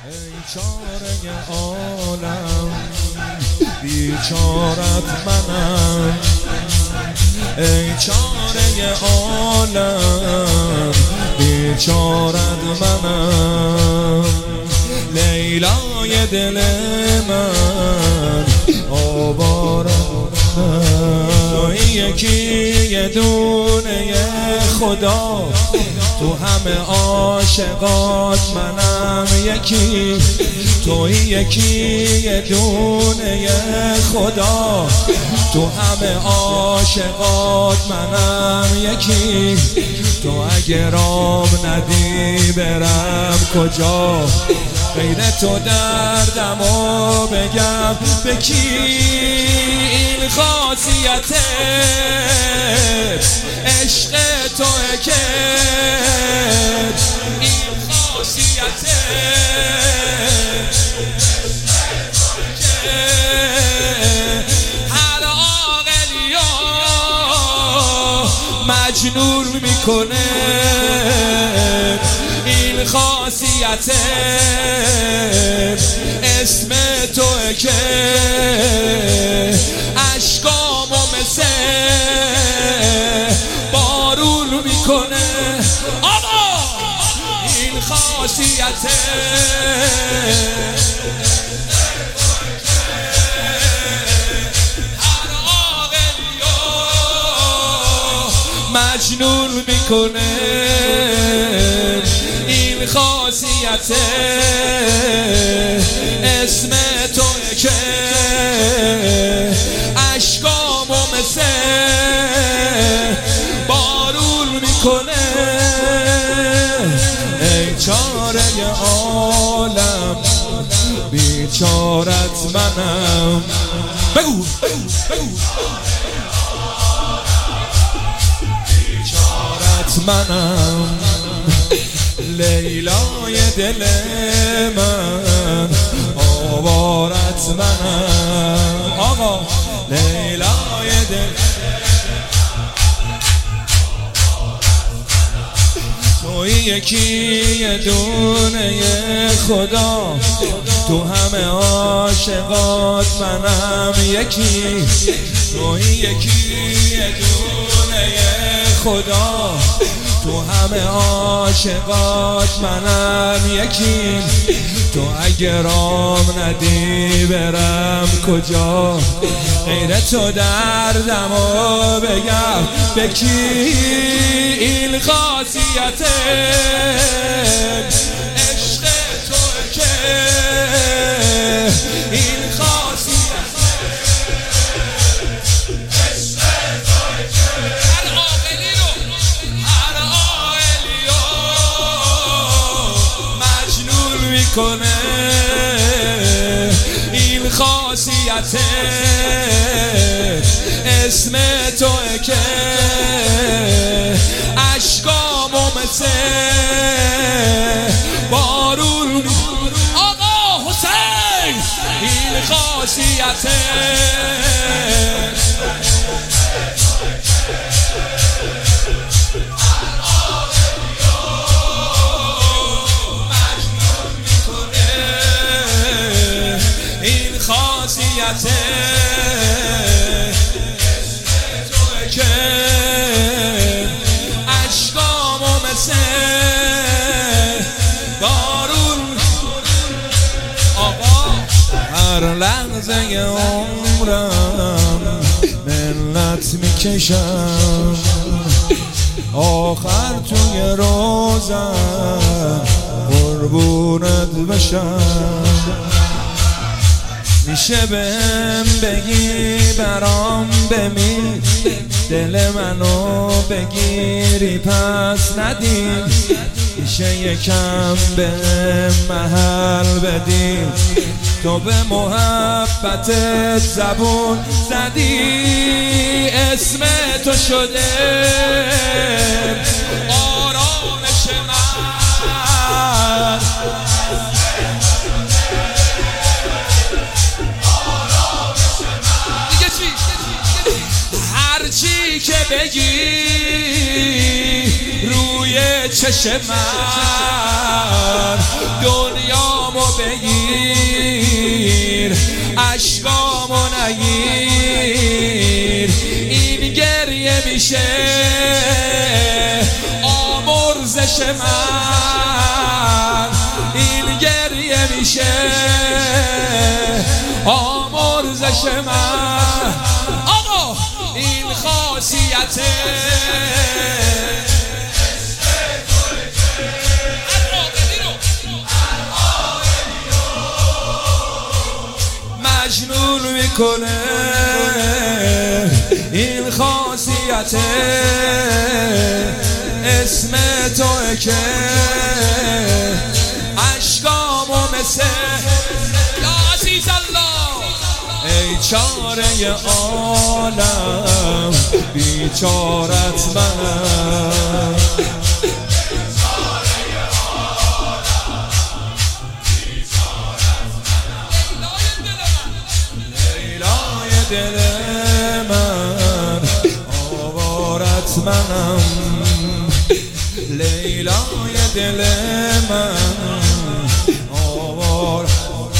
ای چاره عالم بیچارت منم، ای چاره عالم بیچارت منم. لیلای دل من آوارم، توی یکی یه دونه خدا، تو همه عاشقات منم یکی، توی یکی یه دونه خدا، تو همه عاشقات منم یکی. تو اگه رام ندی برم کجا، غیر تو دردمو بگم به کی؟ این خاصیت عشق توئه که، این خاصیت هر عاقلیا مجنون میکنه. این خاصیت اسم توئه که اشکامو مثل بارون میکنه. آقا این خاصیت هر عاقلیا مجنون میکنه. این خاصیت اسم توئه که اشکامو مثل بارون میکنه. ای چاره عالم بیچارت منم. بگو بیچارت منم. لیلای دل من آوارت منم. آقا لیلای دل توی یکی یه دونه خدا، تو همه عاشقات منم یکی، توی یکی یه دونه خدا، تو همه عاشقات منم یکی. تو اگه رام ندی برم کجا، غیر تو دردمو بگم به کی؟ این خاصیت عشق توئه که، این خاصیت عشق توئه که هر عاقلی رو هر عاقلیا مجنون میکنه. این خاصیت اسم توئه که اشکامو مثل بارون. آقا حسین این خاصیت خاصیت توئه که اشکامو مثل بارون. آقا هر لحظه عمرم منت میکشم، آخر توی روزم قربونت بشم. میشه بهم بگی برام بمیر، دل منو بگیری پس ندی، میشه یکم بهم محل بدی. تو به محبتت زبون زدی، اسم تو شده آرامش من. هرچی که بگی روی چشم من، دنیامو بگیر اشکامو نگیر این گریه میشه آمرزش من این گریه میشه آمرزش من آقا این خاصیته مجنون میکنه این خاصیت اسم توئه که اشکامو مثل یا عزیز الله ای چاره عالم بیچارت منم دل من آوارت منم لیلای دل من آوار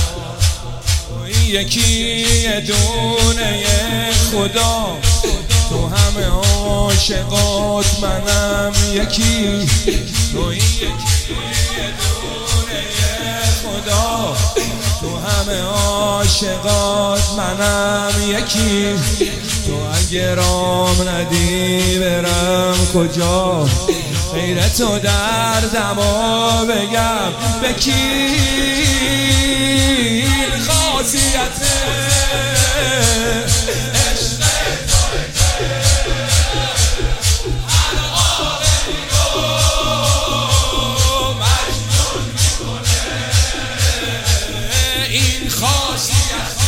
یکی دونه خدا تو همه عاشقات منم یکی تو یکی دونه خدا تو همه عاشقات منم یکی تو اگه رام ندی برم کجا غیر تو دردمو بگم به کی خاصیته این خاصیت